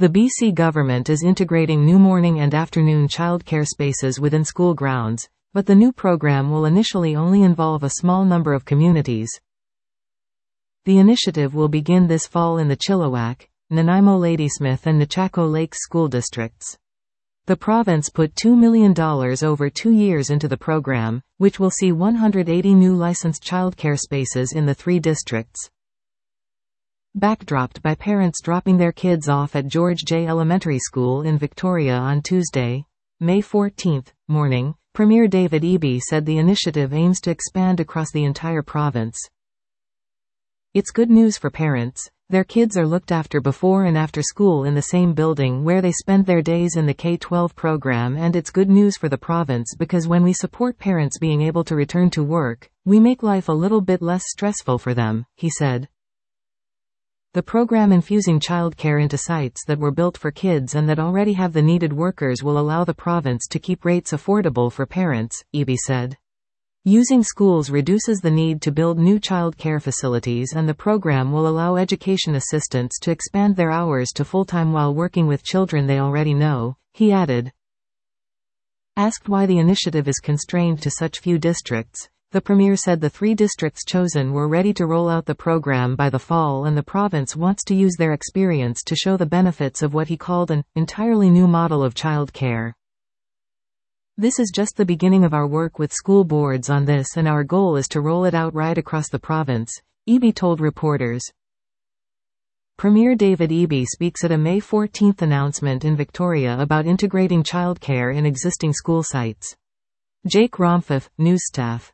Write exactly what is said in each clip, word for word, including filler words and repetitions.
The B C government is integrating new morning and afternoon childcare spaces within school grounds, but the new program will initially only involve a small number of communities. The initiative will begin this fall in the Chilliwack, Nanaimo Ladysmith and Nechako Lakes school districts. The province put two million dollars over two years into the program, which will see one hundred eighty new licensed childcare spaces in the three districts. Backdropped by parents dropping their kids off at George J. Elementary School in Victoria on Tuesday, May fourteenth, morning, Premier David Eby said the initiative aims to expand across the entire province. It's good news for parents. Their kids are looked after before and after school in the same building where they spend their days in the K twelve program, and it's good news for the province because when we support parents being able to return to work, we make life a little bit less stressful for them, he said. The program infusing childcare into sites that were built for kids and that already have the needed workers will allow the province to keep rates affordable for parents, Eby said. Using schools reduces the need to build new child care facilities, and the program will allow education assistants to expand their hours to full-time while working with children they already know, he added. Asked why the initiative is constrained to such few districts, the Premier said the three districts chosen were ready to roll out the program by the fall, and the province wants to use their experience to show the benefits of what he called an entirely new model of child care. This is just the beginning of our work with school boards on this, and our goal is to roll it out right across the province, Eby told reporters. Premier David Eby speaks at a May fourteenth announcement in Victoria about integrating childcare in existing school sites. Jake Romfeff, news staff.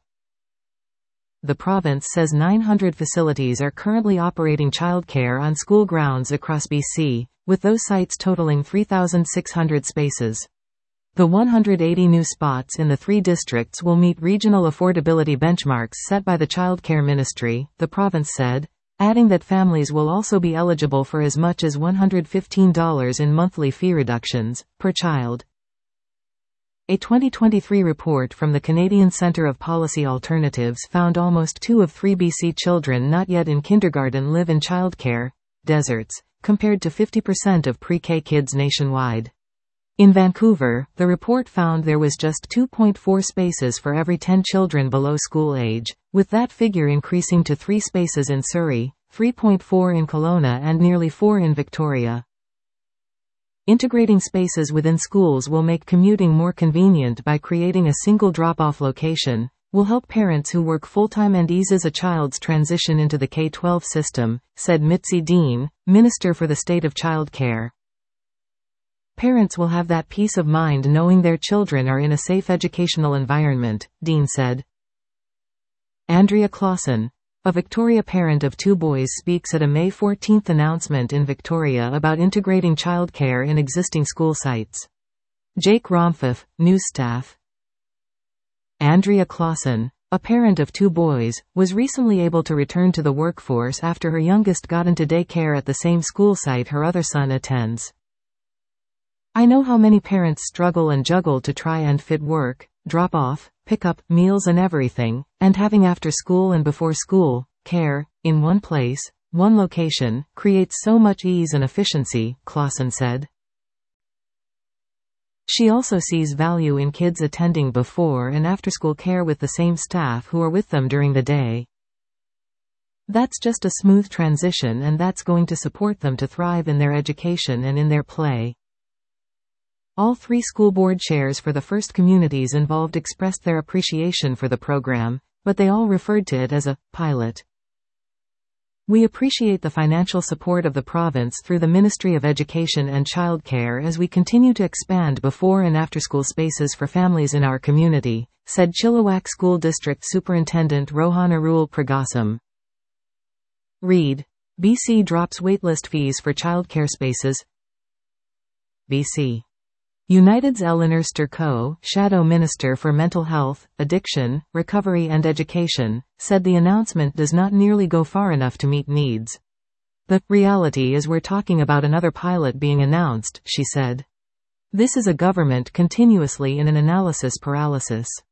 The province says nine hundred facilities are currently operating childcare on school grounds across B C, with those sites totaling three thousand six hundred spaces. The one hundred eighty new spots in the three districts will meet regional affordability benchmarks set by the Child Care Ministry, the province said, adding that families will also be eligible for as much as one hundred fifteen dollars in monthly fee reductions, per child. A twenty twenty-three report from the Canadian Centre of Policy Alternatives found almost two of three B C children not yet in kindergarten live in childcare deserts, compared to fifty percent of pre-K kids nationwide. In Vancouver, the report found there was just two point four spaces for every ten children below school age, with that figure increasing to three spaces in Surrey, three point four in Kelowna and nearly four in Victoria. Integrating spaces within schools will make commuting more convenient by creating a single drop-off location, will help parents who work full-time and eases a child's transition into the K twelve system, said Mitzi Dean, Minister for the State of Childcare. Parents will have that peace of mind knowing their children are in a safe educational environment, Dean said. Andrea Clausen, a Victoria parent of two boys, speaks at a May fourteenth announcement in Victoria about integrating childcare in existing school sites. Jake Romfeff, news staff. Andrea Clausen, a parent of two boys, was recently able to return to the workforce after her youngest got into daycare at the same school site her other son attends. I know how many parents struggle and juggle to try and fit work, drop off, pick up, meals and everything, and having after school and before school care, in one place, one location, creates so much ease and efficiency, Clausen said. She also sees value in kids attending before and after school care with the same staff who are with them during the day. That's just a smooth transition, and that's going to support them to thrive in their education and in their play. All three school board chairs for the first communities involved expressed their appreciation for the program, but they all referred to it as a pilot. We appreciate the financial support of the province through the Ministry of Education and Childcare as we continue to expand before and after school spaces for families in our community, said Chilliwack School District Superintendent Rohan Arul Pragasam. Read. B C drops waitlist fees for childcare spaces. B C. United's Eleanor Sturco, Shadow Minister for Mental Health, Addiction, Recovery and Education, said the announcement does not nearly go far enough to meet needs. The reality is we're talking about another pilot being announced, she said. This is a government continuously in an analysis paralysis.